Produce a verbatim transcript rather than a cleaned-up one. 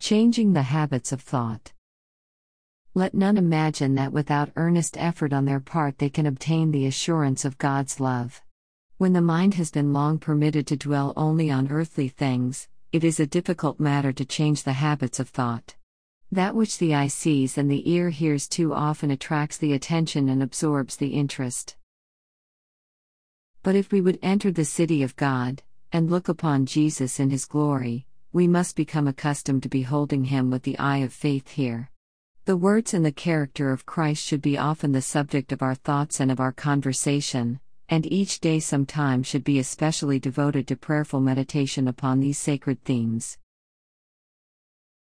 Changing the habits of thought. Let none imagine that without earnest effort on their part they can obtain the assurance of God's love. When the mind has been long permitted to dwell only on earthly things, it is a difficult matter to change the habits of thought. That which the eye sees and the ear hears too often attracts the attention and absorbs the interest. But if we would enter the city of God, and look upon Jesus in His glory, we must become accustomed to beholding Him with the eye of faith here. The words and the character of Christ should be often the subject of our thoughts and of our conversation, and each day some time should be especially devoted to prayerful meditation upon these sacred themes.